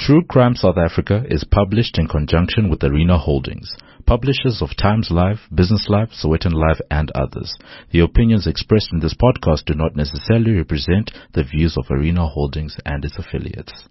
True Crime South Africa is published in conjunction with Arena Holdings, publishers of Times Live, Business Live, Sowetan Live, and others. The opinions expressed in this podcast do not necessarily represent the views of Arena Holdings and its affiliates.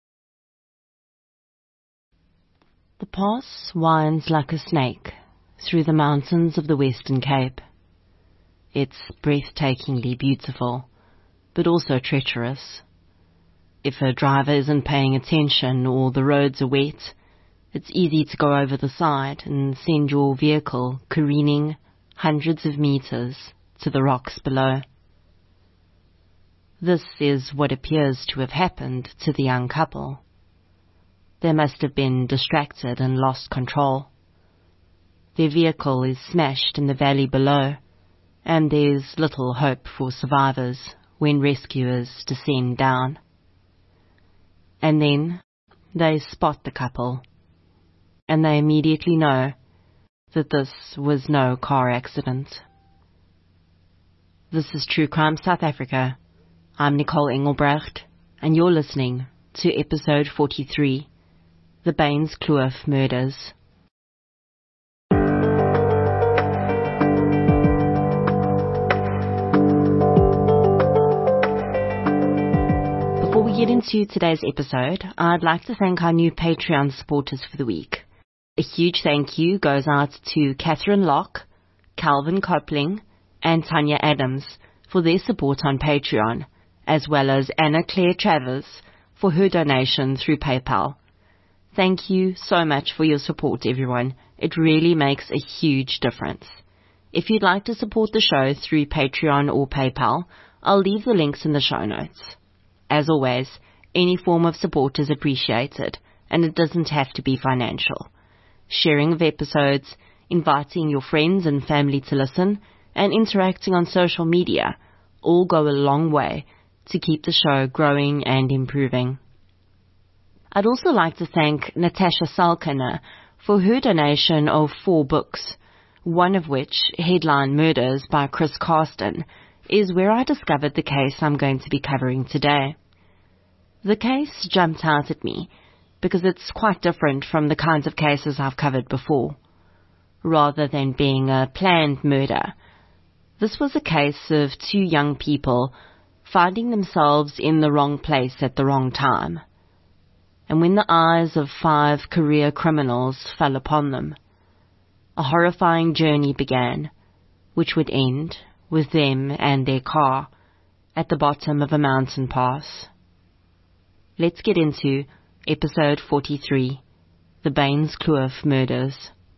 The pass winds like a snake through the mountains of the Western Cape. It's breathtakingly beautiful, but also treacherous. If a driver isn't paying attention or the roads are wet, it's easy to go over the side and send your vehicle careening hundreds of meters to the rocks below. This is what appears to have happened to the young couple. They must have been distracted and lost control. Their vehicle is smashed in the valley below, and there's little hope for survivors when rescuers descend down. And then they spot the couple, and they immediately know that this was no car accident. This is True Crime South Africa. I'm Nicole Engelbrecht, and you're listening to episode 43, The Baines Kloof Murders. Before we get into today's episode, I'd like to thank our new Patreon supporters for the week. A huge thank you goes out to Catherine Locke, Calvin Copling, and Tanya Adams for their support on Patreon, as well as Anna Claire Travers for her donation through PayPal. Thank you so much for your support, everyone. It really makes a huge difference. If you'd like to support the show through Patreon or PayPal, I'll leave the links in the show notes. As always, any form of support is appreciated, and it doesn't have to be financial. Sharing of episodes, inviting your friends and family to listen, and interacting on social media all go a long way to keep the show growing and improving. I'd also like to thank Natasha Salkiner for her donation of 4 books, one of which, Headline Murders by Chris Carsten, is where I discovered the case I'm going to be covering today. The case jumped out at me because it's quite different from the kinds of cases I've covered before. Rather than being a planned murder, this was a case of 2 young people finding themselves in the wrong place at the wrong time. And when the eyes of 5 career criminals fell upon them, a horrifying journey began, which would end with them and their car at the bottom of a mountain pass. Let's get into episode 43, The Baines Kloof Murders.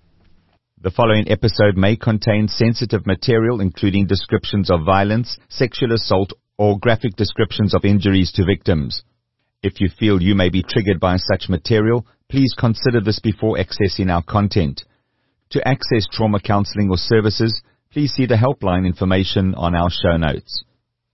The following episode may contain sensitive material, including descriptions of violence, sexual assault, or graphic descriptions of injuries to victims. If you feel you may be triggered by such material, please consider this before accessing our content. To access trauma counseling or services, please see the helpline information on our show notes.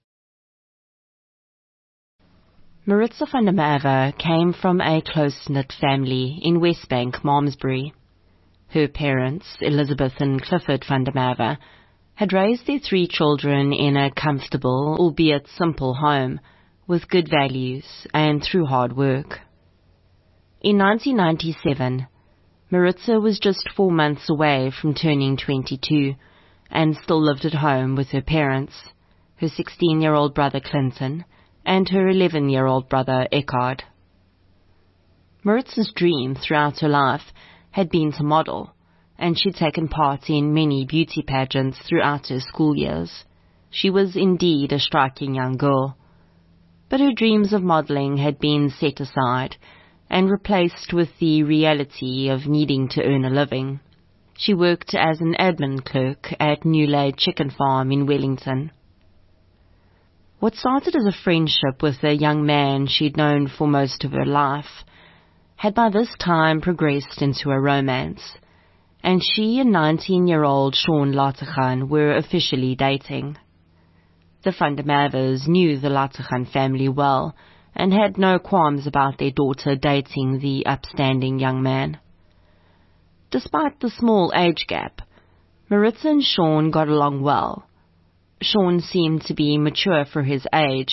Maritza van der Merwe came from a close-knit family in Westbank, Malmesbury. Her parents, Elizabeth and Clifford van der Merwe, had raised their 3 children in a comfortable, albeit simple home, with good values and through hard work. In 1997, Maritza was just 4 months away from turning 22 and still lived at home with her parents, her 16-year-old brother Clinton, and her 11-year-old brother Eckhard. Maritza's dream throughout her life had been to model, and she'd taken part in many beauty pageants throughout her school years. She was indeed a striking young girl. But her dreams of modeling had been set aside and replaced with the reality of needing to earn a living. She worked as an admin clerk at New Laid Chicken Farm in Wellington. What started as a friendship with a young man she'd known for most of her life had by this time progressed into a romance, and she and 19-year-old Sean Lateghan were officially dating. The van der Merwes knew the Lateghan family well and had no qualms about their daughter dating the upstanding young man. Despite the small age gap, Maritza and Sean got along well. Sean seemed to be mature for his age,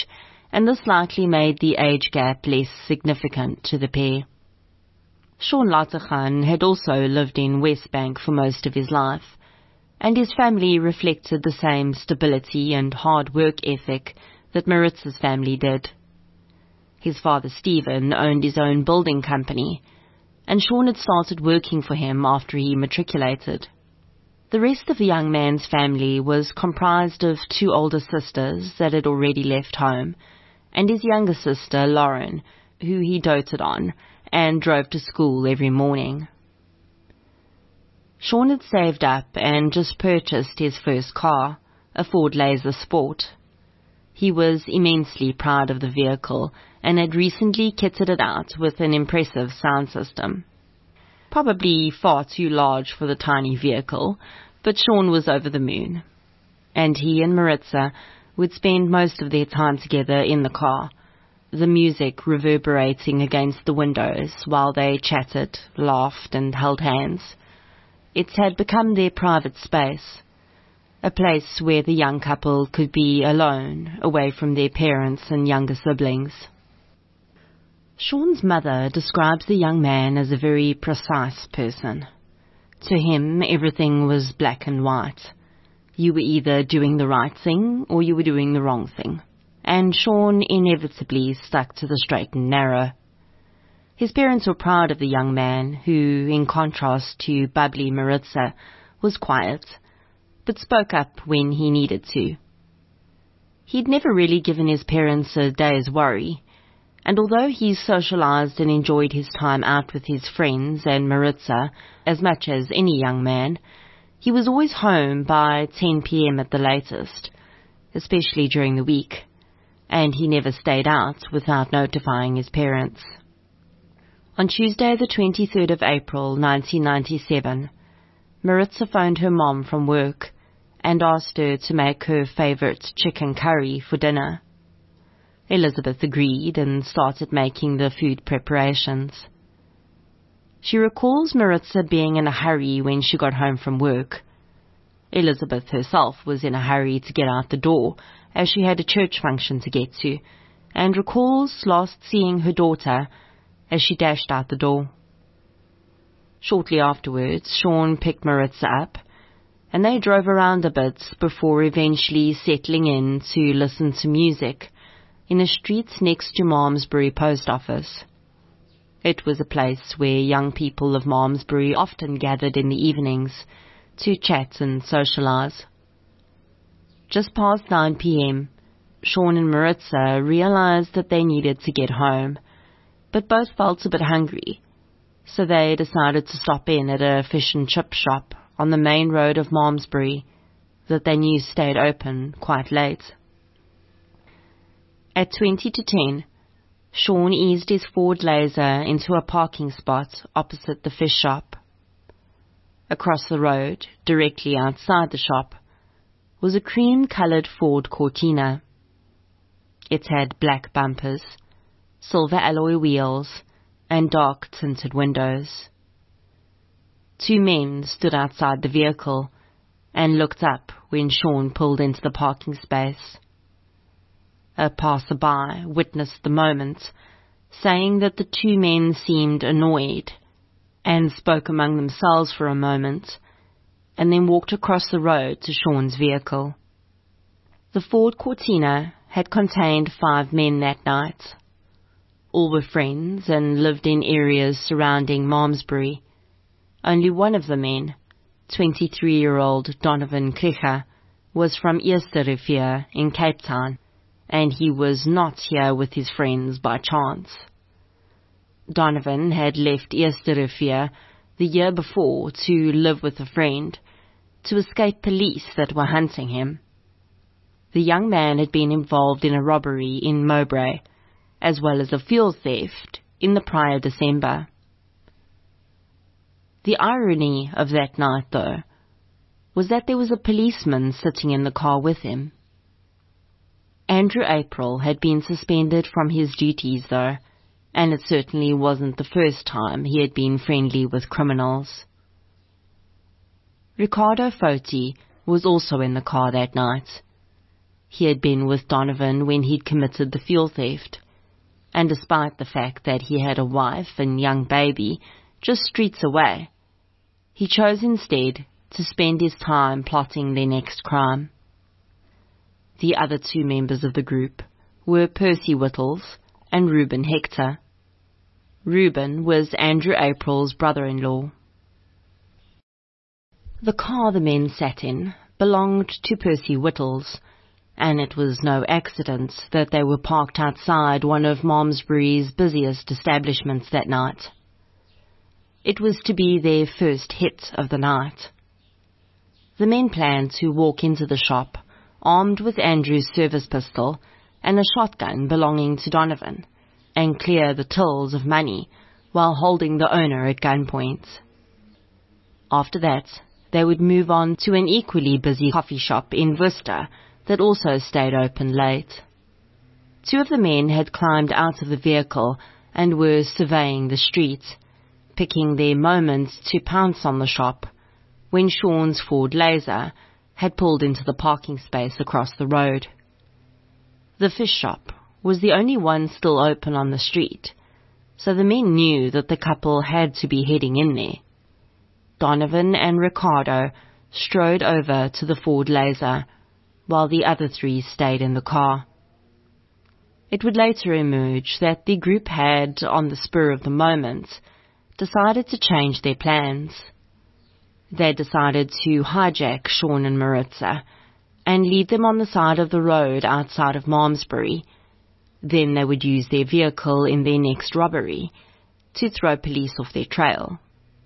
and this likely made the age gap less significant to the pair. Sean Latachan had also lived in Westbank for most of his life, and his family reflected the same stability and hard work ethic that Maritza's family did. His father Stephen owned his own building company, and Sean had started working for him after he matriculated. The rest of the young man's family was comprised of 2 older sisters that had already left home, and his younger sister Lauren, who he doted on and drove to school every morning. Sean had saved up and just purchased his first car, a Ford Laser Sport. He was immensely proud of the vehicle and had recently kitted it out with an impressive sound system. Probably far too large for the tiny vehicle, but Sean was over the moon. And he and Maritza would spend most of their time together in the car, the music reverberating against the windows while they chatted, laughed, and held hands. It had become their private space, a place where the young couple could be alone, away from their parents and younger siblings. Sean's mother describes the young man as a very precise person. To him, everything was black and white. You were either doing the right thing or you were doing the wrong thing, and Sean inevitably stuck to the straight and narrow. His parents were proud of the young man who, in contrast to bubbly Maritza, was quiet, but spoke up when he needed to. He'd never really given his parents a day's worry, and although he socialized and enjoyed his time out with his friends and Maritza as much as any young man, he was always home by 10 p.m. at the latest, especially during the week, and he never stayed out without notifying his parents. On Tuesday the 23rd of April 1997, Maritza phoned her mom from work and asked her to make her favorite chicken curry for dinner. Elizabeth agreed and started making the food preparations. She recalls Maritza being in a hurry when she got home from work. Elizabeth herself was in a hurry to get out the door, as she had a church function to get to, and recalls last seeing her daughter as she dashed out the door. Shortly afterwards, Sean picked Maritza up, and they drove around a bit before eventually settling in to listen to music in the streets next to Malmesbury Post Office. It was a place where young people of Malmesbury often gathered in the evenings to chat and socialize. Just past 9 p.m., Sean and Maritza realized that they needed to get home, but both felt a bit hungry, so they decided to stop in at a fish and chip shop on the main road of Malmesbury that they knew stayed open quite late. At 20 to 10, Sean eased his Ford Laser into a parking spot opposite the fish shop. Across the road, directly outside the shop, was a cream-coloured Ford Cortina. It had black bumpers, silver alloy wheels, and dark-tinted windows. 2 men stood outside the vehicle and looked up when Sean pulled into the parking space. A passerby witnessed the moment, saying that the 2 men seemed annoyed, and spoke among themselves for a moment, and then walked across the road to Sean's vehicle. The Ford Cortina had contained 5 men that night. All were friends and lived in areas surrounding Malmesbury. Only one of the men, 23-year-old Donovan Kricher, was from Eersterivier in Cape Town, and he was not here with his friends by chance. Donovan had left Eersterivier the year before to live with a friend, to escape police that were hunting him. The young man had been involved in a robbery in Mowbray, as well as a fuel theft in the prior December. The irony of that night, though, was that there was a policeman sitting in the car with him. Andrew April had been suspended from his duties, though, and it certainly wasn't the first time he had been friendly with criminals. Ricardo Foti was also in the car that night. He had been with Donovan when he'd committed the fuel theft, and despite the fact that he had a wife and young baby just streets away, he chose instead to spend his time plotting their next crime. The other two members of the group were Percy Whittles and Reuben Hector. Reuben was Andrew April's brother-in-law. The car the men sat in belonged to Percy Whittles, and it was no accident that they were parked outside one of Malmesbury's busiest establishments that night. It was to be their first hit of the night. The men planned to walk into the shop, armed with Andrew's service pistol and a shotgun belonging to Donovan, and clear the tills of money while holding the owner at gunpoint. After that, they would move on to an equally busy coffee shop in Worcester that also stayed open late. Two of the men had climbed out of the vehicle and were surveying the street, picking their moments to pounce on the shop, when Sean's Ford Laser had pulled into the parking space across the road. The fish shop was the only one still open on the street, so the men knew that the couple had to be heading in there. Donovan and Ricardo strode over to the Ford Laser, while the other three stayed in the car. It would later emerge that the group had, on the spur of the moment, decided to change their plans. They decided to hijack Sean and Maritza and leave them on the side of the road outside of Malmesbury. Then they would use their vehicle in their next robbery to throw police off their trail.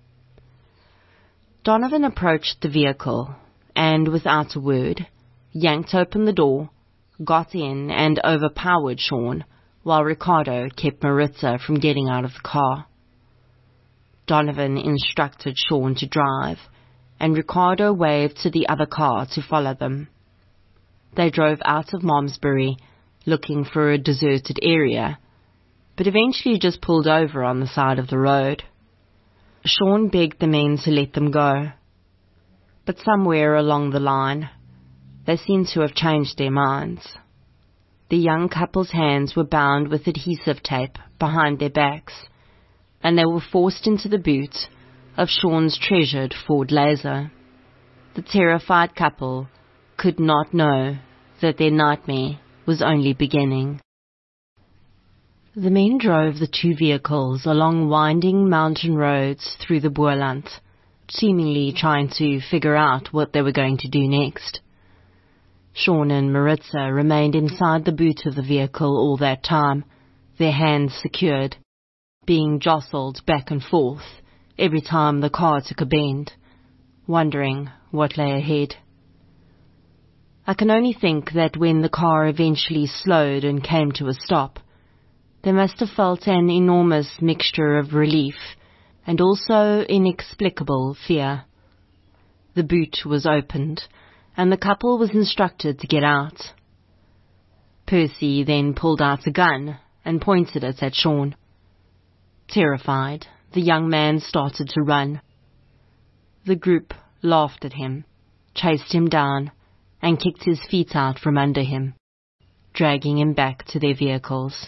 Donovan approached the vehicle and, without a word, yanked open the door, got in and overpowered Sean, while Ricardo kept Maritza from getting out of the car. Donovan instructed Sean to drive, and Ricardo waved to the other car to follow them. They drove out of Malmesbury, looking for a deserted area, but eventually just pulled over on the side of the road. Sean begged the men to let them go, but somewhere along the line, they seemed to have changed their minds. The young couple's hands were bound with adhesive tape behind their backs, and they were forced into the boot of Sean's treasured Ford Laser. The terrified couple could not know that their nightmare was only beginning. The men drove the two vehicles along winding mountain roads through the Boerland, seemingly trying to figure out what they were going to do next. Sean and Maritza remained inside the boot of the vehicle all that time, their hands secured, being jostled back and forth every time the car took a bend, wondering what lay ahead. I can only think that when the car eventually slowed and came to a stop, they must have felt an enormous mixture of relief and also inexplicable fear. The boot was opened, and the couple was instructed to get out. Percy then pulled out a gun and pointed it at Sean. Terrified, the young man started to run. The group laughed at him, chased him down, and kicked his feet out from under him, dragging him back to their vehicles.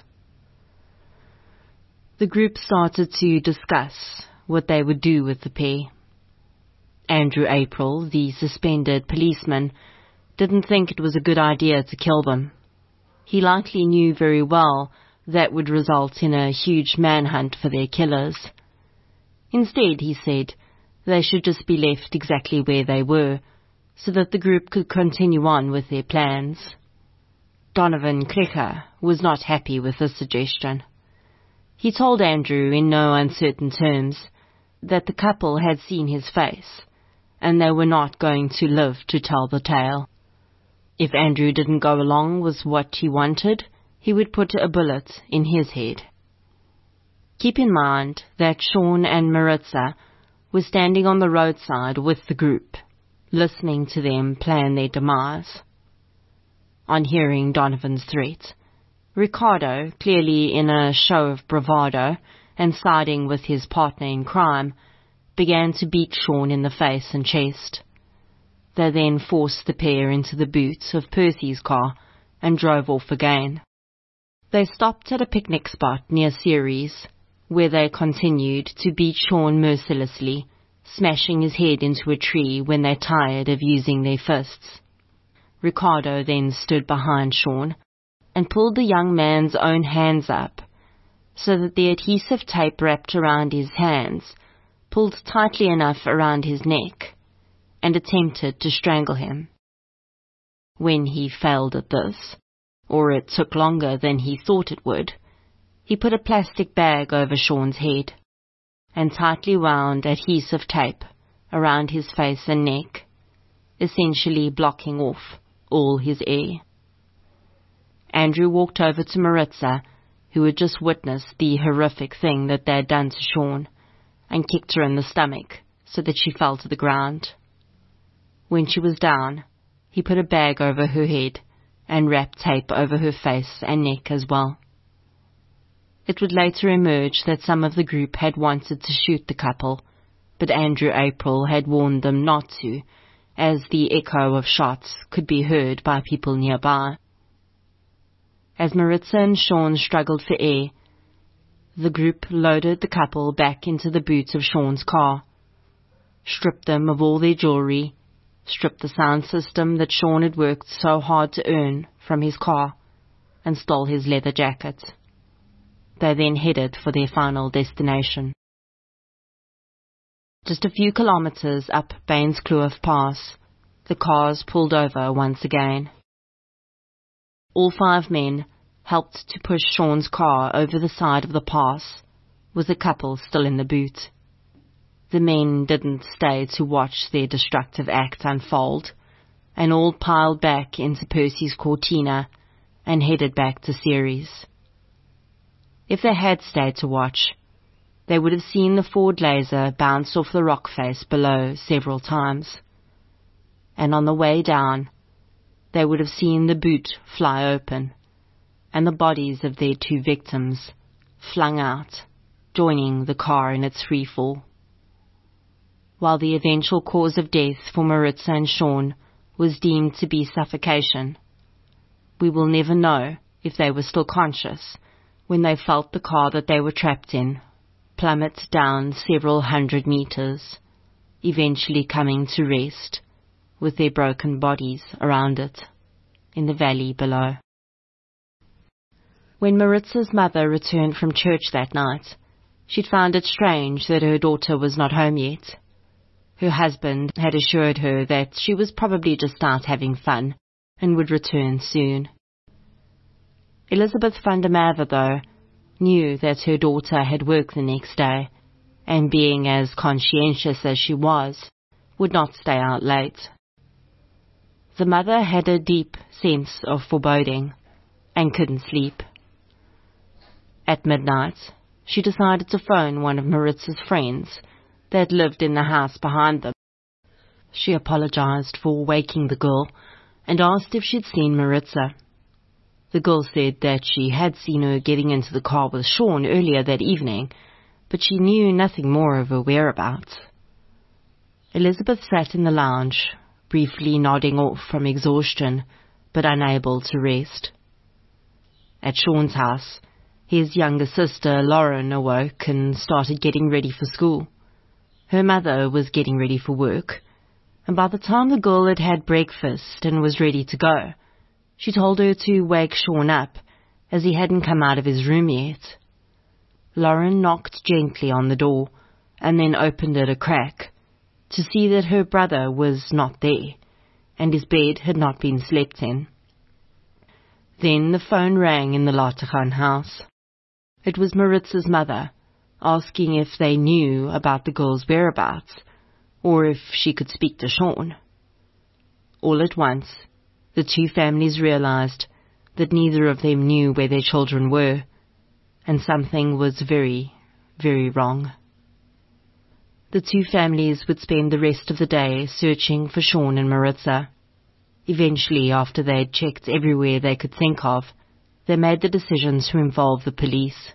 The group started to discuss what they would do with the pair. Andrew April, the suspended policeman, didn't think it was a good idea to kill them. He likely knew very well that would result in a huge manhunt for their killers. Instead, he said, they should just be left exactly where they were, so that the group could continue on with their plans. Donovan Krecher was not happy with this suggestion. He told Andrew in no uncertain terms that the couple had seen his face, and they were not going to live to tell the tale. If Andrew didn't go along with what he wanted, he would put a bullet in his head. Keep in mind that Sean and Maritza were standing on the roadside with the group, listening to them plan their demise. On hearing Donovan's threat, Ricardo, clearly in a show of bravado and siding with his partner in crime, began to beat Sean in the face and chest. They then forced the pair into the boot of Percy's car and drove off again. They stopped at a picnic spot near Ceres, where they continued to beat Sean mercilessly, smashing his head into a tree when they tired of using their fists. Ricardo then stood behind Sean and pulled the young man's own hands up, so that the adhesive tape wrapped around his hands pulled tightly enough around his neck, and attempted to strangle him. When he failed at this, or it took longer than he thought it would, he put a plastic bag over Sean's head and tightly wound adhesive tape around his face and neck, essentially blocking off all his air. Andrew walked over to Maritza, who had just witnessed the horrific thing that they had done to Sean, and kicked her in the stomach so that she fell to the ground. When she was down, he put a bag over her head and wrapped tape over her face and neck as well. It would later emerge that some of the group had wanted to shoot the couple, but Andrew April had warned them not to, as the echo of shots could be heard by people nearby. As Maritza and Sean struggled for air, the group loaded the couple back into the boot of Sean's car, stripped them of all their jewelry, stripped the sound system that Sean had worked so hard to earn from his car, and stole his leather jacket. They then headed for their final destination. Just a few kilometers up Baines Kloof Pass, the cars pulled over once again. All 5 men helped to push Sean's car over the side of the pass, with the couple still in the boot. The men didn't stay to watch their destructive act unfold, and all piled back into Percy's Cortina and headed back to Ceres. If they had stayed to watch, they would have seen the Ford Laser bounce off the rock face below several times, and on the way down, they would have seen the boot fly open, and the bodies of their 2 victims flung out, joining the car in its free fall. While the eventual cause of death for Maritza and Sean was deemed to be suffocation, we will never know if they were still conscious when they felt the car that they were trapped in plummet down several hundred meters, eventually coming to rest with their broken bodies around it in the valley below. When Maritza's mother returned from church that night, she'd found it strange that her daughter was not home yet. Her husband had assured her that she was probably just out having fun and would return soon. Elizabeth van der Merwe, though, knew that her daughter had work the next day, and being as conscientious as she was, would not stay out late. The mother had a deep sense of foreboding and couldn't sleep. At midnight, she decided to phone one of Maritza's friends that lived in the house behind them. She apologized for waking the girl and asked if she'd seen Maritza. The girl said that she had seen her getting into the car with Sean earlier that evening, but she knew nothing more of her whereabouts. Elizabeth sat in the lounge, briefly nodding off from exhaustion, but unable to rest. At Sean's house, his younger sister Lauren awoke and started getting ready for school. Her mother was getting ready for work, and by the time the girl had had breakfast and was ready to go, she told her to wake Sean up, as he hadn't come out of his room yet. Lauren knocked gently on the door, and then opened it a crack, to see that her brother was not there, and his bed had not been slept in. Then the phone rang in the Lategan house. It was Maritza's mother, asking if they knew about the girl's whereabouts, or if she could speak to Sean. All at once, the 2 families realized that neither of them knew where their children were, and something was very, very wrong. The 2 families would spend the rest of the day searching for Sean and Maritza. Eventually, after they had checked everywhere they could think of, they made the decision to involve the police.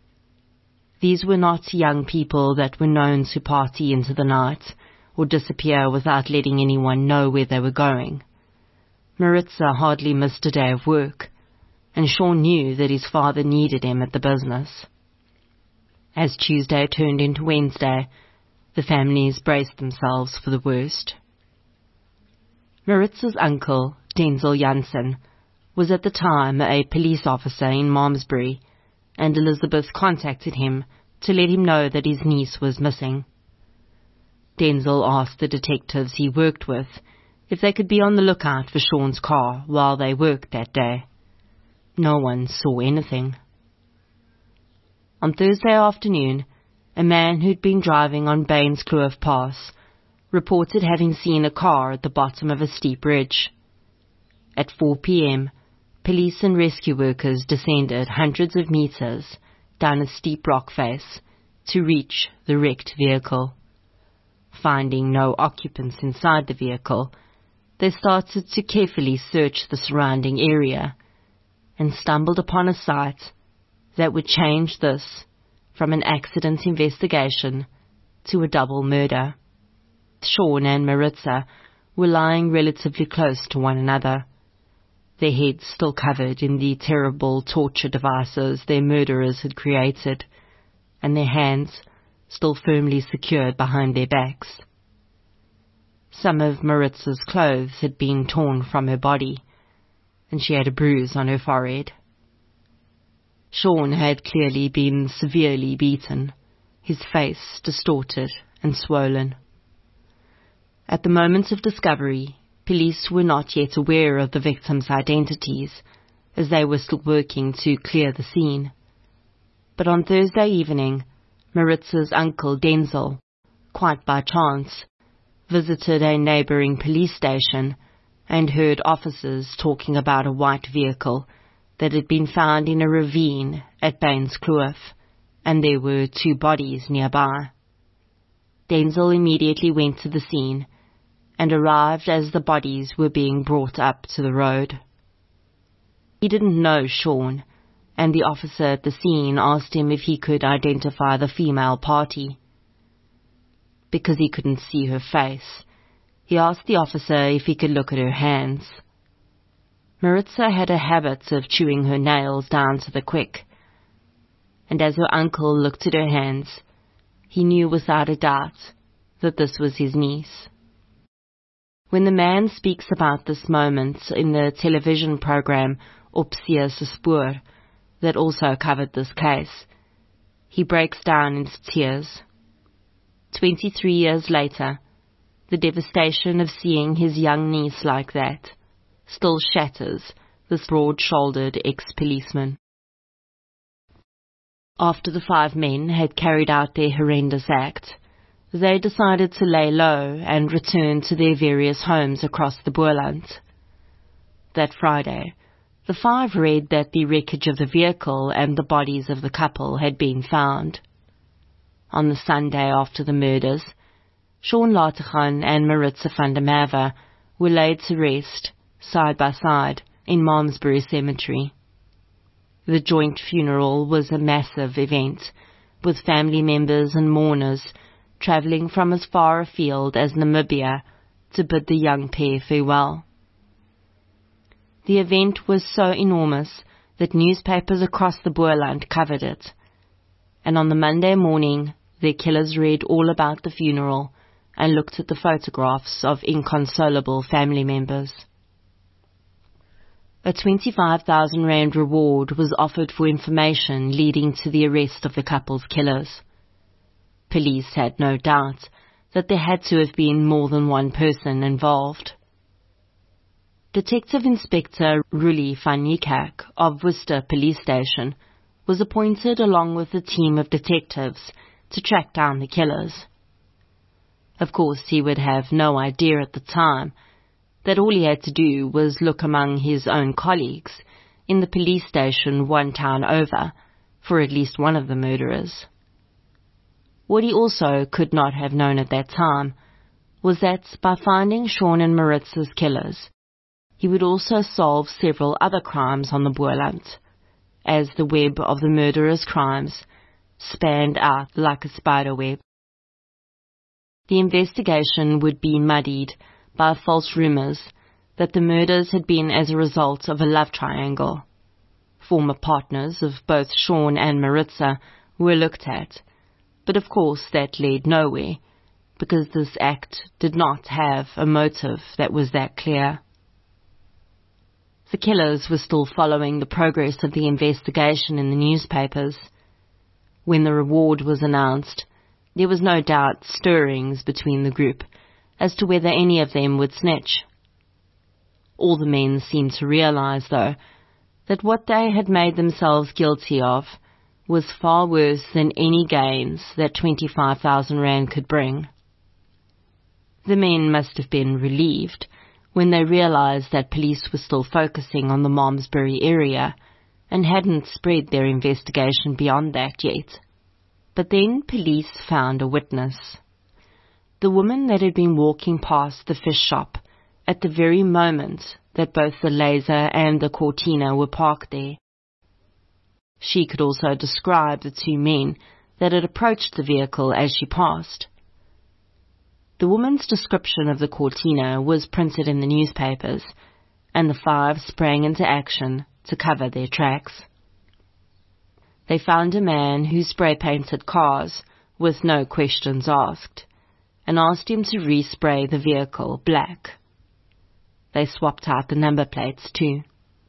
These were not young people that were known to party into the night or disappear without letting anyone know where they were going. Maritza hardly missed a day of work, and Sean knew that his father needed him at the business. As Tuesday turned into Wednesday, the families braced themselves for the worst. Maritza's uncle, Denzel Jansen, was at the time a police officer in Malmesbury, and Elizabeth contacted him to let him know that his niece was missing. Denzel asked the detectives he worked with if they could be on the lookout for Sean's car while they worked that day. No one saw anything. On Thursday afternoon, a man who'd been driving on Baines Kloof Pass reported having seen a car at the bottom of a steep ridge. At 4 p.m., police and rescue workers descended hundreds of meters down a steep rock face to reach the wrecked vehicle. Finding no occupants inside the vehicle, they started to carefully search the surrounding area and stumbled upon a site that would change this from an accident investigation to a double murder. Sean and Maritza were lying relatively close to one another, their heads still covered in the terrible torture devices their murderers had created, and their hands still firmly secured behind their backs. Some of Maritza's clothes had been torn from her body, and she had a bruise on her forehead. Sean had clearly been severely beaten, his face distorted and swollen. At the moment of discovery, police were not yet aware of the victims' identities, as they were still working to clear the scene. But on Thursday evening, Maritza's uncle Denzel, quite by chance, visited a neighbouring police station and heard officers talking about a white vehicle that had been found in a ravine at Baines Kloof, and there were 2 bodies nearby. Denzel immediately went to the scene and arrived as the bodies were being brought up to the road. He didn't know Sean, and the officer at the scene asked him if he could identify the female party. Because he couldn't see her face, he asked the officer if he could look at her hands. Maritza had a habit of chewing her nails down to the quick, and as her uncle looked at her hands, he knew without a doubt that this was his niece. When the man speaks about this moment in the television program Opsie se Spoor, that also covered this case, he breaks down into tears. 23 years later, the devastation of seeing his young niece like that still shatters this broad-shouldered ex-policeman. After the 5 men had carried out their horrendous act, they decided to lay low and return to their various homes across the Boerland. That Friday, the 5 read that the wreckage of the vehicle and the bodies of the couple had been found. On the Sunday after the murders, Sean Lateghan and Maritza van der Merwe were laid to rest, side by side, in Malmesbury Cemetery. The joint funeral was a massive event, with family members and mourners travelling from as far afield as Namibia to bid the young pair farewell. The event was so enormous that newspapers across the Boerland covered it, and on the Monday morning their killers read all about the funeral and looked at the photographs of inconsolable family members. A 25,000 rand reward was offered for information leading to the arrest of the couple's killers. Police had no doubt that there had to have been more than one person involved. Detective Inspector Ruli van Niekerk of Worcester Police Station was appointed along with a team of detectives to track down the killers. Of course, he would have no idea at the time that all he had to do was look among his own colleagues in the police station one town over for at least one of the murderers. What he also could not have known at that time was that by finding Sean and Maritza's killers, he would also solve several other crimes on the Boerland, as the web of the murderers' crimes spanned out like a spider web. The investigation would be muddied by false rumours that the murders had been as a result of a love triangle. Former partners of both Sean and Maritza were looked at, but of course that led nowhere, because this act did not have a motive that was that clear. The killers were still following the progress of the investigation in the newspapers. When the reward was announced, there was no doubt stirrings between the group as to whether any of them would snitch. All the men seemed to realize, though, that what they had made themselves guilty of was far worse than any gains that 25,000 rand could bring. The men must have been relieved when they realized that police were still focusing on the Malmesbury area and hadn't spread their investigation beyond that yet. But then police found a witness. The woman that had been walking past the fish shop at the very moment that both the Laser and the Cortina were parked there. She could also describe the two men that had approached the vehicle as she passed. The woman's description of the Cortina was printed in the newspapers, and the five sprang into action to cover their tracks. They found a man who spray-painted cars with no questions asked, and asked him to respray the vehicle black. They swapped out the number plates too.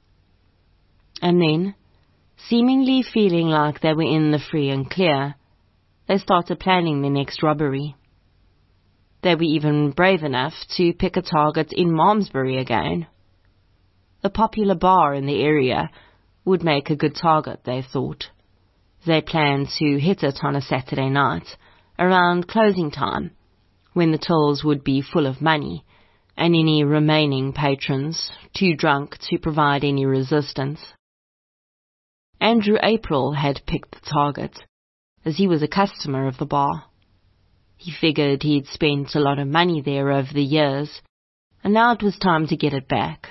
And then, seemingly feeling like they were in the free and clear, they started planning their next robbery. They were even brave enough to pick a target in Malmesbury again. A popular bar in the area would make a good target, they thought. They planned to hit it on a Saturday night, around closing time, when the tills would be full of money, and any remaining patrons too drunk to provide any resistance. Andrew April had picked the target, as he was a customer of the bar. He figured he'd spent a lot of money there over the years, and now it was time to get it back.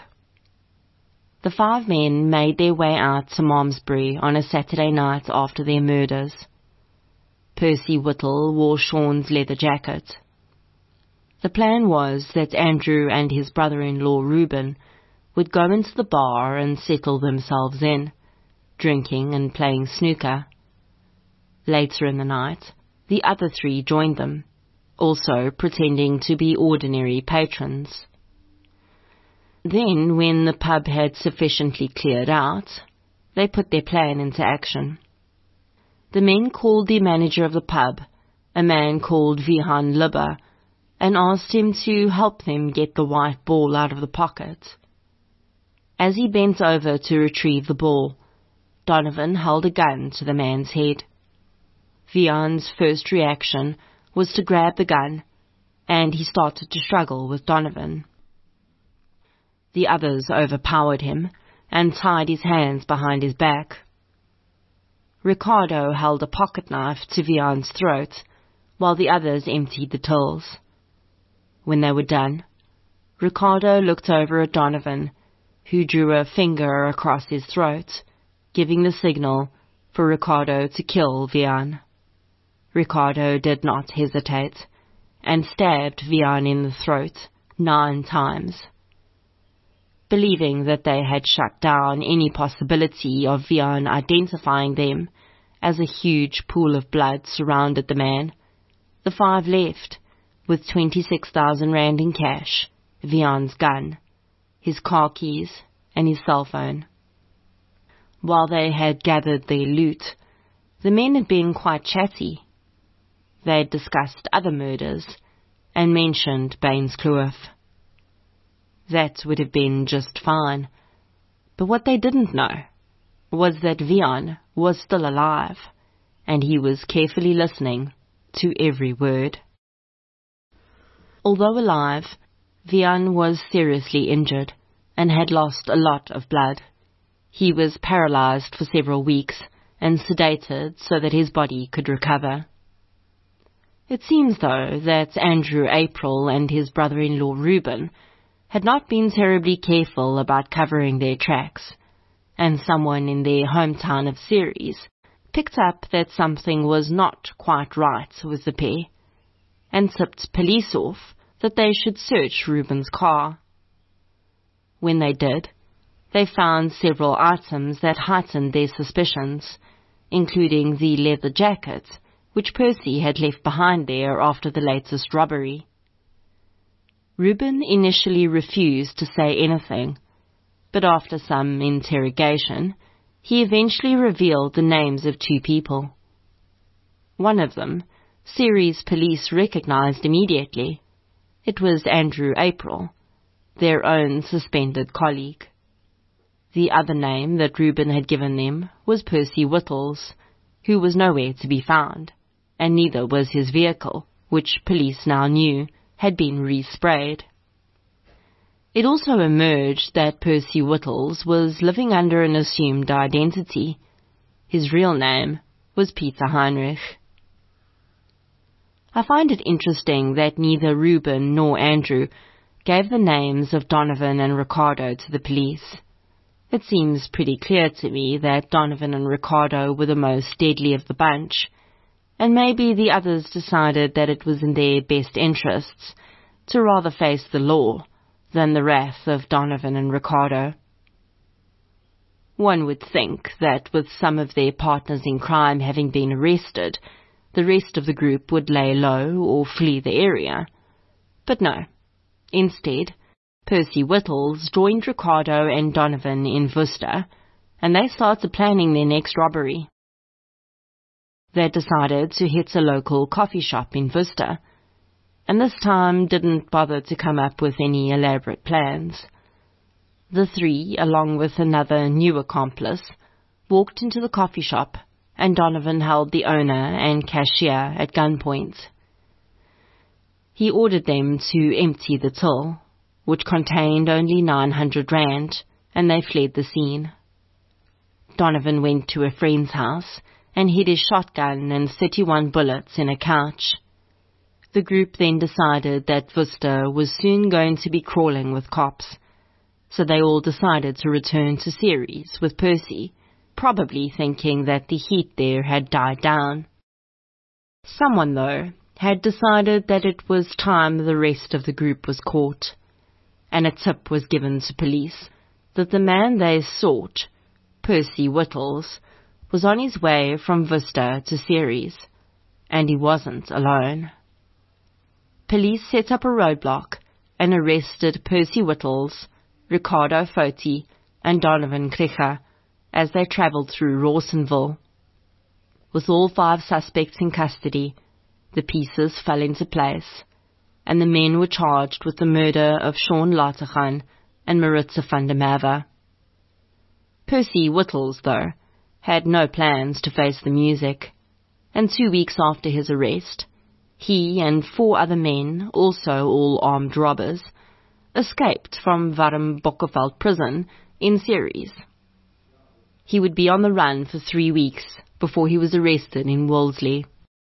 The five men made their way out to Malmesbury on a Saturday night after their murders. Percy Whittle wore Sean's leather jacket. The plan was that Andrew and his brother-in-law Reuben would go into the bar and settle themselves in, drinking and playing snooker. Later in the night, the other three joined them, also pretending to be ordinary patrons. Then, when the pub had sufficiently cleared out, they put their plan into action. The men called the manager of the pub, a man called Vihan Libba, and asked him to help them get the white ball out of the pocket. As he bent over to retrieve the ball, Donovan held a gun to the man's head. Vian's first reaction was to grab the gun, and he started to struggle with Donovan. The others overpowered him and tied his hands behind his back. Ricardo held a pocket knife to Vian's throat, while the others emptied the tills. When they were done, Ricardo looked over at Donovan, who drew a finger across his throat, giving the signal for Ricardo to kill Vian. Ricardo did not hesitate, and stabbed Vian in the throat 9 times. Believing that they had shut down any possibility of Vian identifying them, as a huge pool of blood surrounded the man, the 5 left, with 26,000 rand in cash, Vian's gun, his car keys, and his cell phone. While they had gathered their loot, the men had been quite chatty. They had discussed other murders, and mentioned Baines Kloof. That would have been just fine, but what they didn't know was that Vian was still alive, and he was carefully listening to every word. Although alive, Vian was seriously injured, and had lost a lot of blood. He was paralyzed for several weeks, and sedated so that his body could recover. It seems, though, that Andrew April and his brother-in-law Reuben had not been terribly careful about covering their tracks, and someone in their hometown of Ceres picked up that something was not quite right with the pair, and tipped police off that they should search Reuben's car. when they did, they found several items that heightened their suspicions, including the leather jacket, which Percy had left behind there after the latest robbery. Reuben initially refused to say anything, but after some interrogation, he eventually revealed the names of 2 people. One of them, Ceres police recognized immediately. It was Andrew April, their own suspended colleague. The other name that Reuben had given them was Percy Whittles, who was nowhere to be found, and neither was his vehicle, which police now knew had been resprayed. It also emerged that Percy Whittles was living under an assumed identity. His real name was Peter Heinrich. I find it interesting that neither Reuben nor Andrew gave the names of Donovan and Ricardo to the police. It seems pretty clear to me that Donovan and Ricardo were the most deadly of the bunch, and maybe the others decided that it was in their best interests to rather face the law than the wrath of Donovan and Ricardo. One would think that with some of their partners in crime having been arrested, the rest of the group would lay low or flee the area. But no. Instead, Percy Whittles joined Ricardo and Donovan in Worcester, and they started planning their next robbery. They decided to hit a local coffee shop in Worcester, and this time didn't bother to come up with any elaborate plans. The 3, along with another new accomplice, walked into the coffee shop, and Donovan held the owner and cashier at gunpoint. He ordered them to empty the till, which contained only 900 rand, and they fled the scene. Donovan went to a friend's house and hid his shotgun and 31 bullets in a couch. The group then decided that Worcester was soon going to be crawling with cops, so they all decided to return to Ceres with Percy, probably thinking that the heat there had died down. Someone, though, had decided that it was time the rest of the group was caught, and a tip was given to police that the man they sought, Percy Whittles, was on his way from Worcester to Ceres, and he wasn't alone. Police set up a roadblock and arrested Percy Whittles, Ricardo Foti, and Donovan Kricher as they travelled through Rawsonville. With all 5 suspects in custody, the pieces fell into place, and the men were charged with the murder of Sean Lateghan and Maritza van der Merwe. Percy Whittles, though, had no plans to face the music, and 2 weeks after his arrest, he and 4 other men, also all armed robbers, escaped from Warm Bokkeveld prison in Ceres. He would be on the run for 3 weeks before he was arrested in Wolseley.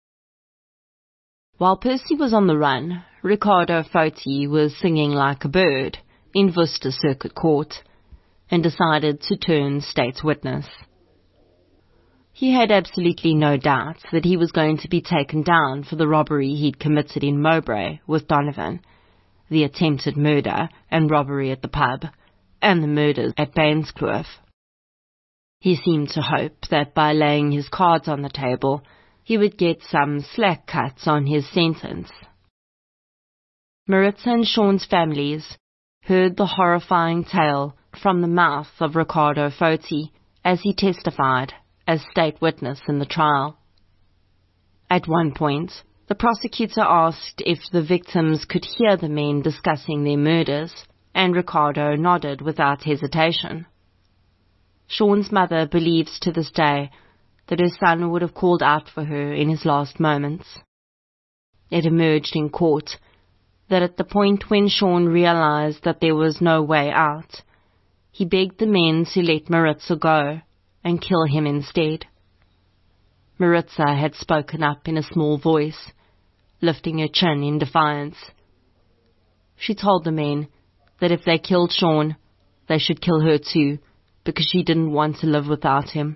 While Percy was on the run, Ricardo Foti was singing like a bird in Worcester Circuit Court and decided to turn state's witness. He had absolutely no doubt that he was going to be taken down for the robbery he'd committed in Mowbray with Donovan, the attempted murder and robbery at the pub, and the murders at Banskloof. He seemed to hope that by laying his cards on the table, he would get some slack cuts on his sentence. Maritza and Sean's families heard the horrifying tale from the mouth of Ricardo Foti as he testified as state witness in the trial. At one point, the prosecutor asked if the victims could hear the men discussing their murders, and Ricardo nodded without hesitation. Sean's mother believes to this day that her son would have called out for her in his last moments. It emerged in court that at the point when Sean realized that there was no way out, he begged the men to let Maritza go and kill him instead. Maritza had spoken up in a small voice, lifting her chin in defiance. She told the men that if they killed Sean, they should kill her too, because she didn't want to live without him.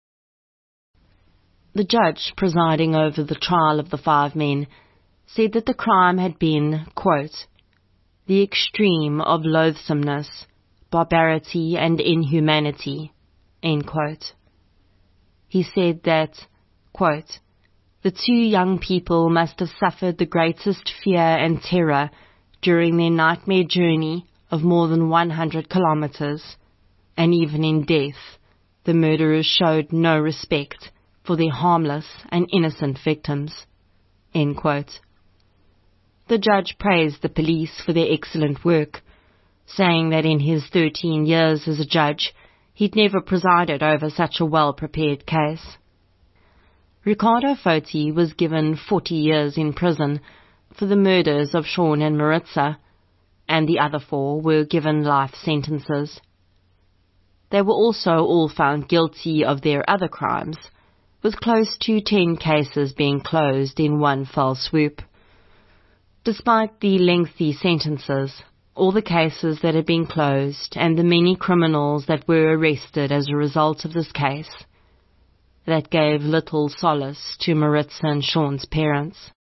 The judge presiding over the trial of the 5 men said that the crime had been, quote, the extreme of loathsomeness, barbarity and inhumanity, end quote. He said that, quote, the two young people must have suffered the greatest fear and terror during their nightmare journey of more than 100 kilometers, and even in death, the murderers showed no respect for their harmless and innocent victims, end quote. The judge praised the police for their excellent work, saying that in his 13 years as a judge, he'd never presided over such a well-prepared case. Ricardo Foti was given 40 years in prison for the murders of Sean and Maritza, and the other 4 were given life sentences. They were also all found guilty of their other crimes, with close to 10 cases being closed in one fell swoop. Despite the lengthy sentences, all the cases that had been closed, and the many criminals that were arrested as a result of this case, that gave little solace to Maritza and Sean's parents.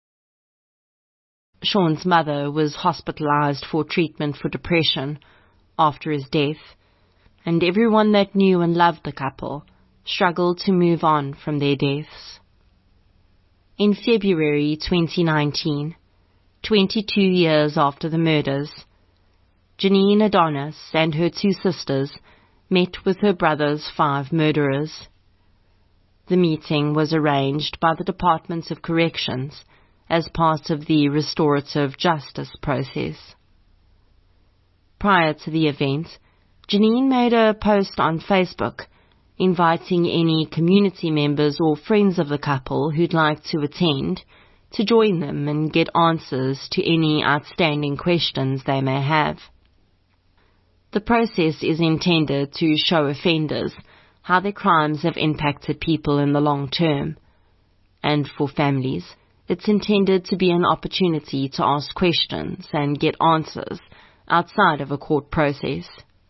Sean's mother was hospitalized for treatment for depression after his death, and everyone that knew and loved the couple struggled to move on from their deaths. In February 2019, 22 years after the murders, Janine Adonis and her 2 sisters met with her brother's 5 murderers. The meeting was arranged by the Department of Corrections as part of the restorative justice process. Prior to the event, Janine made a post on Facebook inviting any community members or friends of the couple who'd like to attend to join them and get answers to any outstanding questions they may have. The process is intended to show offenders how their crimes have impacted people in the long term, and for families, it's intended to be an opportunity to ask questions and get answers outside of a court process.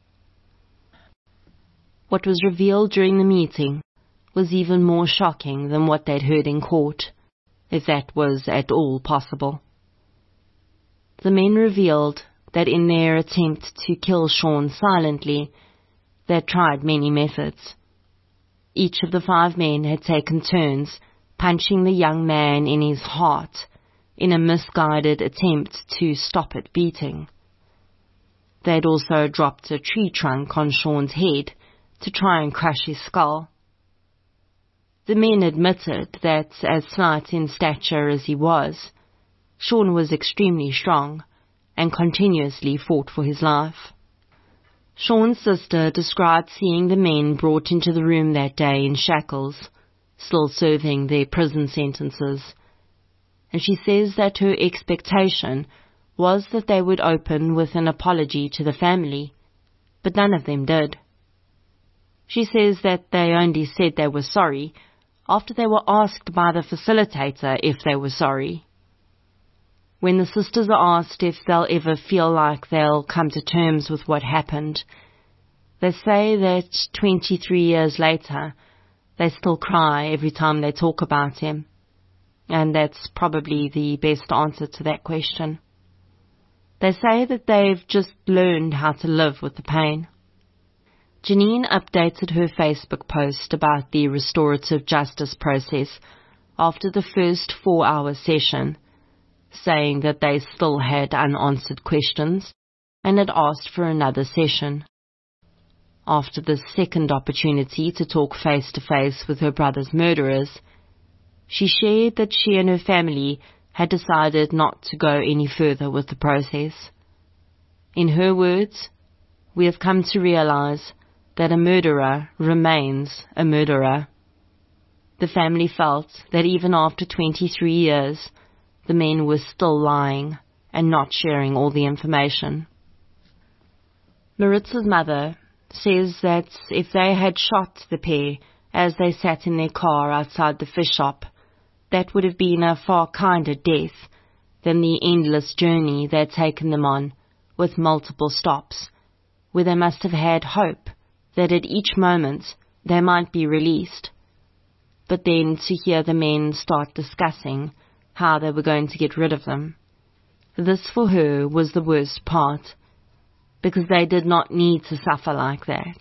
What was revealed during the meeting was even more shocking than what they'd heard in court, if that was at all possible. The men revealed that in their attempt to kill Sean silently, they'd tried many methods. Each of the 5 men had taken turns punching the young man in his heart in a misguided attempt to stop it beating. They'd also dropped a tree trunk on Sean's head to try and crush his skull. The men admitted that, as slight in stature as he was, Sean was extremely strong and continuously fought for his life. Sean's sister described seeing the men brought into the room that day in shackles, still serving their prison sentences, and she says that her expectation was that they would open with an apology to the family, but none of them did. She says that they only said they were sorry after they were asked by the facilitator if they were sorry. When the sisters are asked if they'll ever feel like they'll come to terms with what happened, they say that 23 years later, they still cry every time they talk about him, and that's probably the best answer to that question. They say that they've just learned how to live with the pain. Janine updated her Facebook post about the restorative justice process after the first 4-hour session, saying that they still had unanswered questions and had asked for another session. After the second opportunity to talk face-to-face with her brother's murderers, she shared that she and her family had decided not to go any further with the process. In her words, "We have come to realize that a murderer remains a murderer." The family felt that even after 23 years, the men were still lying and not sharing all the information. Maritza's mother says that if they had shot the pair as they sat in their car outside the fish shop, that would have been a far kinder death than the endless journey they'd taken them on, with multiple stops, where they must have had hope that at each moment they might be released. But then to hear the men start discussing how they were going to get rid of them, this for her was the worst part. because they did not need to suffer like that.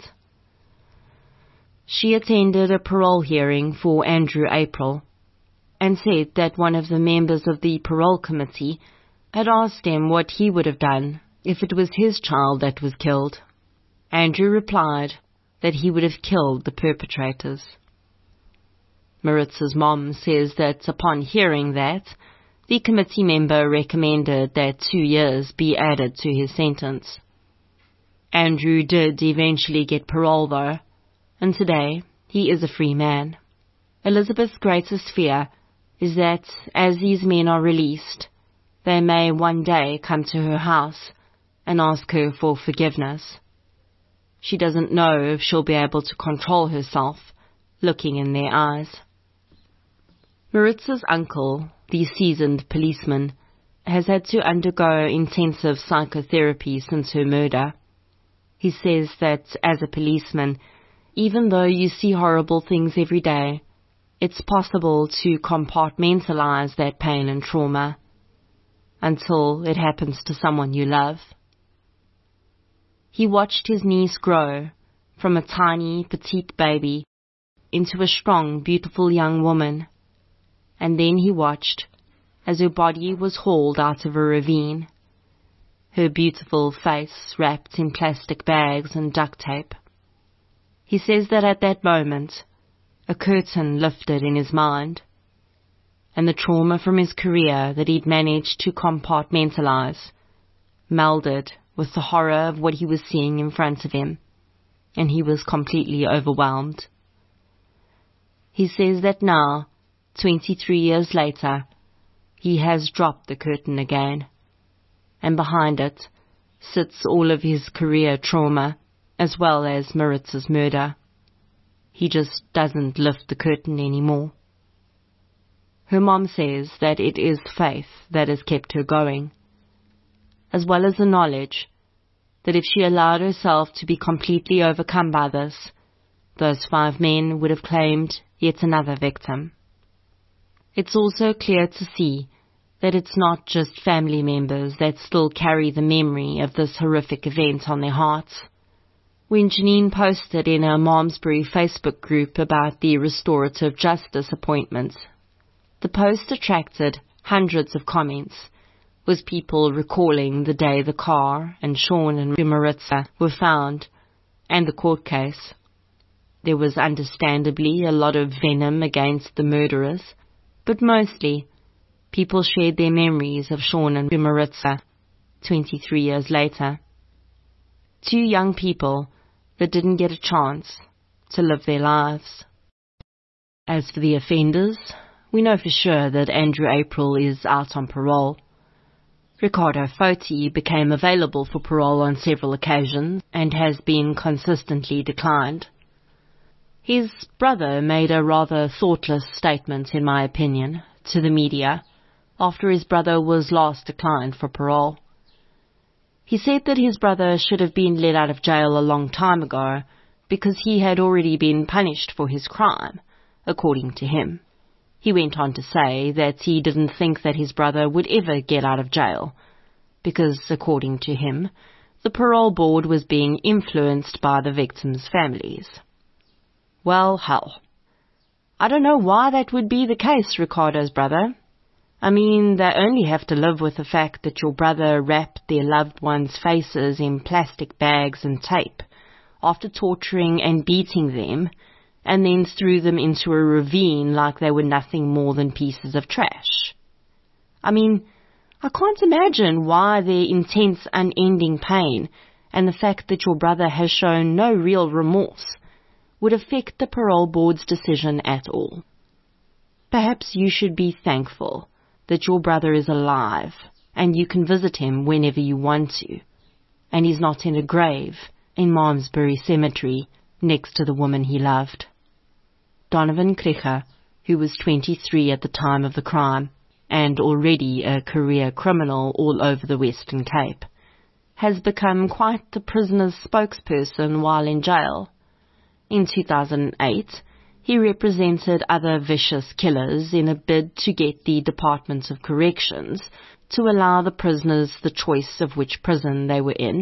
She attended a parole hearing for Andrew April and said that one of the members of the parole committee had asked him what he would have done if it was his child that was killed. Andrew replied that he would have killed the perpetrators. Maritza's mom says that upon hearing that, the committee member recommended that 2 years be added to his sentence. Andrew did eventually get parole though, and today he is a free man. Elizabeth's greatest fear is that as these men are released, they may one day come to her house and ask her for forgiveness. She doesn't know if she'll be able to control herself looking in their eyes. Maritza's uncle, the seasoned policeman, has had to undergo intensive psychotherapy since her murder. He says that as a policeman, even though you see horrible things every day, it's possible to compartmentalize that pain and trauma until it happens to someone you love. He watched his niece grow from a tiny, petite baby into a strong, beautiful young woman, and then he watched as her body was hauled out of a ravine, her beautiful face wrapped in plastic bags and duct tape. He says that at that moment, a curtain lifted in his mind, and the trauma from his career that he'd managed to compartmentalize melded with the horror of what he was seeing in front of him, and he was completely overwhelmed. He says that now, 23 years later, he has dropped the curtain again, and behind it sits all of his career trauma as well as Maritza's murder. He just doesn't lift the curtain anymore. Her mom says that it is faith that has kept her going, as well as the knowledge that if she allowed herself to be completely overcome by this, those 5 men would have claimed yet another victim. It's also clear to see that it's not just family members that still carry the memory of this horrific event on their hearts. When Janine posted in her Malmesbury Facebook group about the restorative justice appointment, the post attracted hundreds of comments, with people recalling the day the car and Sean and Maritza were found, and the court case. There was understandably a lot of venom against the murderers, but mostly people shared their memories of Sean and Maritza 23 years later. 2 young people that didn't get a chance to live their lives. As for the offenders, we know for sure that Andrew April is out on parole. Ricardo Foti became available for parole on several occasions and has been consistently declined. His brother made a rather thoughtless statement, in my opinion, to the media after his brother was last declined for parole. He said that his brother should have been let out of jail a long time ago because he had already been punished for his crime, according to him. He went on to say that he didn't think that his brother would ever get out of jail because, according to him, the parole board was being influenced by the victims' families. Well, hell. I don't know why that would be the case, Ricardo's brother. I mean, they only have to live with the fact that your brother wrapped their loved ones' faces in plastic bags and tape after torturing and beating them, and then threw them into a ravine like they were nothing more than pieces of trash. I mean, I can't imagine why their intense, unending pain and the fact that your brother has shown no real remorse would affect the parole board's decision at all. Perhaps you should be thankful that your brother is alive and you can visit him whenever you want to, and he's not in a grave in Malmesbury Cemetery next to the woman he loved. Donovan Krieger, who was 23 at the time of the crime and already a career criminal all over the Western Cape, has become quite the prisoner's spokesperson while in jail. In 2008, he represented other vicious killers in a bid to get the Department of Corrections to allow the prisoners the choice of which prison they were in,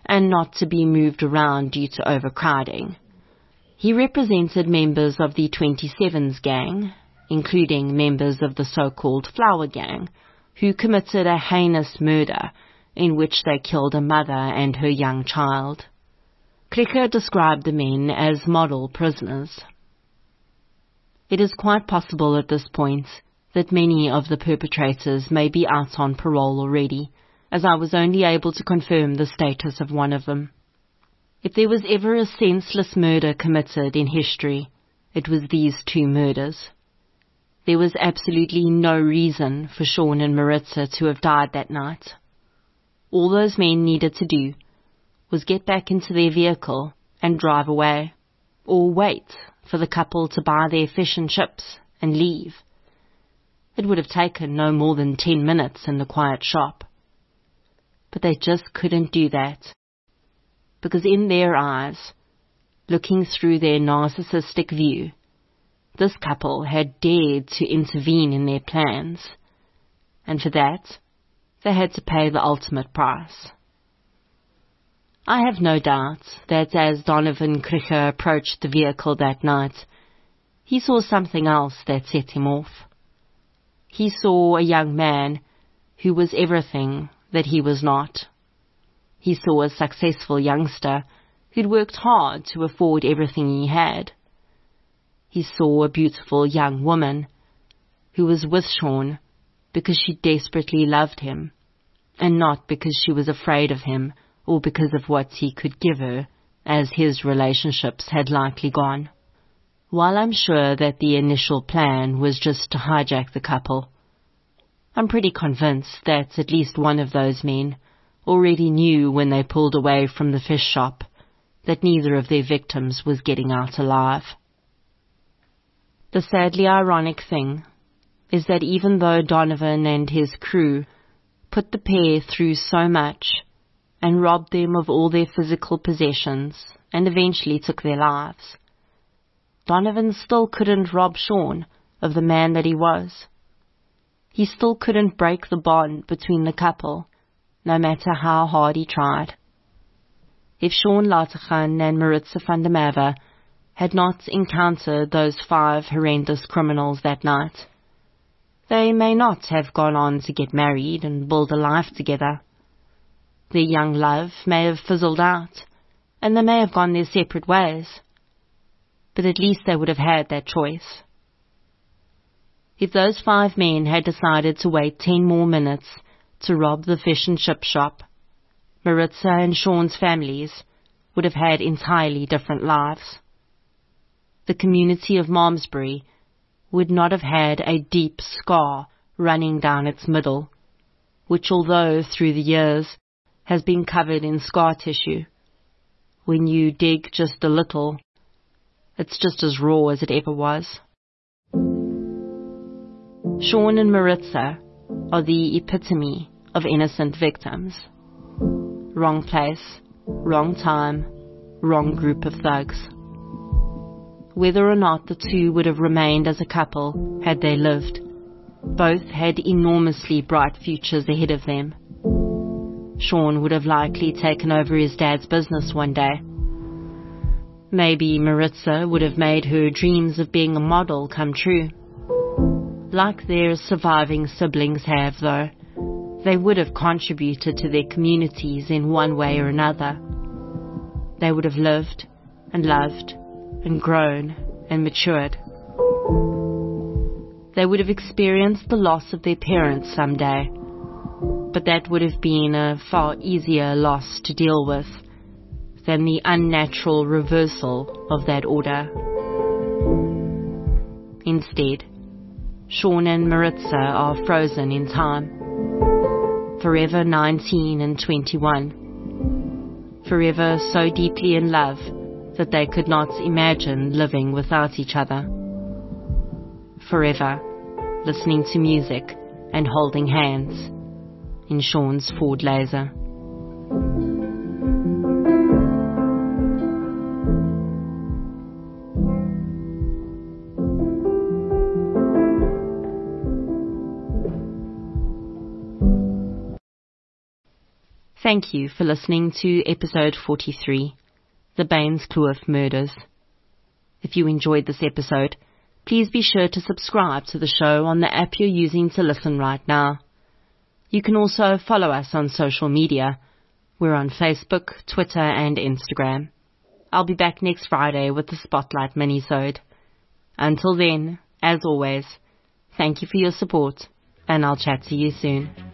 and not to be moved around due to overcrowding. He represented members of the 27s gang, including members of the so-called Flower Gang, who committed a heinous murder in which they killed a mother and her young child. Krige described the men as model prisoners. It is quite possible at this point that many of the perpetrators may be out on parole already, as I was only able to confirm the status of one of them. If there was ever a senseless murder committed in history, it was these two murders. There was absolutely no reason for Sean and Maritza to have died that night. All those men needed to do was get back into their vehicle and drive away, or wait for the couple to buy their fish and chips and leave. It would have taken no more than 10 minutes in the quiet shop. But they just couldn't do that, because in their eyes, looking through their narcissistic view, this couple had dared to intervene in their plans, and for that, they had to pay the ultimate price. I have no doubt that as Donovan Krige approached the vehicle that night, he saw something else that set him off. He saw a young man who was everything that he was not. He saw a successful youngster who'd worked hard to afford everything he had. He saw a beautiful young woman who was with Sean because she desperately loved him, and not because she was afraid of him or because of what he could give her, as his relationships had likely gone. While I'm sure that the initial plan was just to hijack the couple, I'm pretty convinced that at least one of those men already knew when they pulled away from the fish shop that neither of their victims was getting out alive. The sadly ironic thing is that even though Donovan and his crew put the pair through so much and robbed them of all their physical possessions and eventually took their lives, Donovan still couldn't rob Sean of the man that he was. He still couldn't break the bond between the couple, no matter how hard he tried. If Sean Lateghan and Maritza van der Merwe had not encountered those 5 horrendous criminals that night, they may not have gone on to get married and build a life together. Their young love may have fizzled out, and they may have gone their separate ways. But at least they would have had that choice. If those 5 men had decided to wait 10 more minutes to rob the fish and chip shop, Maritza and Sean's families would have had entirely different lives. The community of Malmesbury would not have had a deep scar running down its middle, which although through the years has been covered in scar tissue, when you dig just a little, it's just as raw as it ever was. Sean and Maritza are the epitome of innocent victims. Wrong place, wrong time, wrong group of thugs. Whether or not the two would have remained as a couple had they lived, both had enormously bright futures ahead of them. Sean would have likely taken over his dad's business one day. Maybe Maritza would have made her dreams of being a model come true. Like their surviving siblings have, though, they would have contributed to their communities in one way or another. They would have lived and loved and grown and matured. They would have experienced the loss of their parents someday, but that would have been a far easier loss to deal with than the unnatural reversal of that order. Instead, Sean and Maritza are frozen in time, forever 19 and 21, forever so deeply in love that they could not imagine living without each other, forever listening to music and holding hands in Sean's Ford Laser. Thank you for listening to episode 43, The Baines Kloof Murders. If you enjoyed this episode, please be sure to subscribe to the show on the app you're using to listen right now. You can also follow us on social media. We're on Facebook, Twitter, and Instagram. I'll be back next Friday with the Spotlight minisode. Until then, as always, thank you for your support, and I'll chat to you soon.